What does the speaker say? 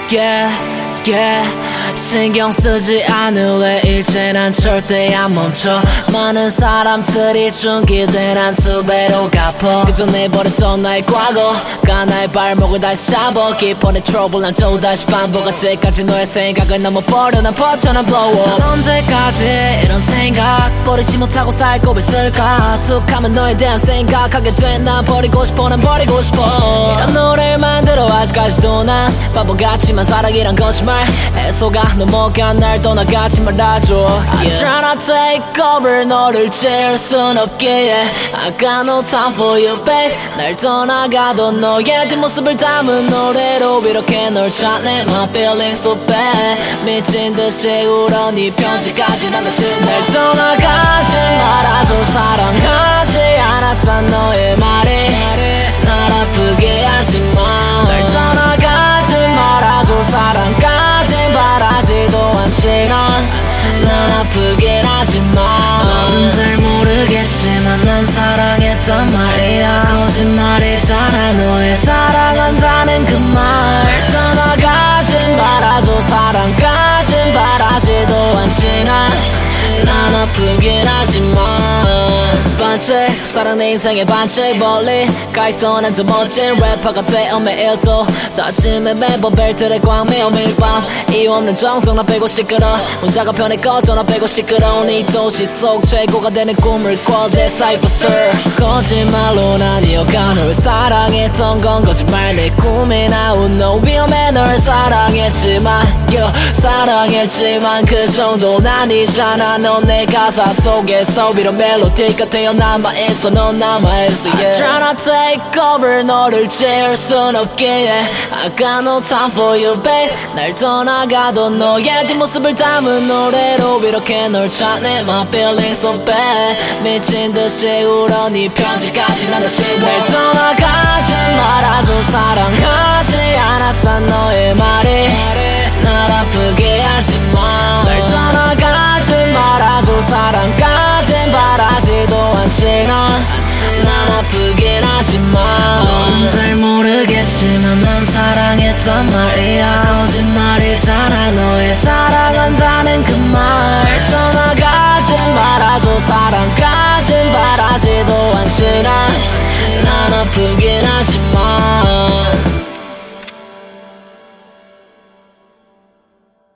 신경 쓰지 않을래. 이제 난 절대 안 멈춰. 많은 사람들이 준 기대 난 두 배로 갚아. 그저 내버렸던 나의 과거가 나의 발목을 다시 잡아. 기본의 트러블 난 또다시 반복. 아직까지 너의 생각을 너무 버려. 난 버텨 난 blow up. 언제까지 이런 생각 버리지 못하고 살고 있을까. 툭 하면 너에 대한 생각하게 돼. 난 버리고 싶어 난 버리고 싶어. 이런 노래를 만들어 아직까지도 난 바보같지만 사랑이란 거짓말 애소가 넘어가 날 떠나가지 말아줘. I try not to take over 너를 채울 순 없기에 I got no time for you babe. 날 떠나가던 너의 뒷모습을 담은 노래로 이렇게 널 찾네. My feelings so bad 미친듯이 울어. 네 편지까지 난 다친 날 떠나가지 말아줘. 사랑하지 않았단 너의 말이 날 아프게 하지마. 날 떠나가지 말아줘. 사랑까지 바라지도 않지 난 아프게 하지마. 너는 잘 모르겠지만 난 사랑했단 말이야. 거짓말이잖아 너의 사랑한다는 그 말. 떠나가지 말아줘. 사랑까지 바라지도 않지 난 아프긴 하지만. 반칙 사랑 내 인생의 반칙. 멀리 가있어 난 저 멋진 래퍼가 되어 매일도 다짐의 멤버 벨트를 꽉 매어 매일 밤 이유 없는 정적 나 빼고 시끄러. 혼자가 편해 꺼져 나 빼고 시끄러운 이 도시 속 최고가 되는 꿈을 꿔. That's Cypher 거짓말로 난 이어가. 널 사랑했던 건 거짓말. 내 꿈에 나온 너 위험해. 널 사랑했지만 사랑했지만 그 정도는 아니잖아. 넌 내 가사 속에서 이런 멜로디가 되어 남아있어. 넌 남아있어 yeah. I try not to take over 너를 채울 순 없기에 I got no time for you babe. 날 떠나가던 너의 뒷모습을 담은 노래로 이렇게 널 찾네. My feelings so bad 미친듯이 울어. 네 편지까지 난 다친 날 떠나가지 말아줘. 사랑하지 않았단 너의 말이 날 아프게 하지마. 날 떠나가지 말아줘. 사랑까진 바라지도 않지 난 아프긴 하지마. 너는 잘 모르겠지만 난 사랑했단 말이야. 거짓말이잖아 너의 사랑한다는 그 말. 떠나가지 말아줘. 사랑까진 바라지도 않지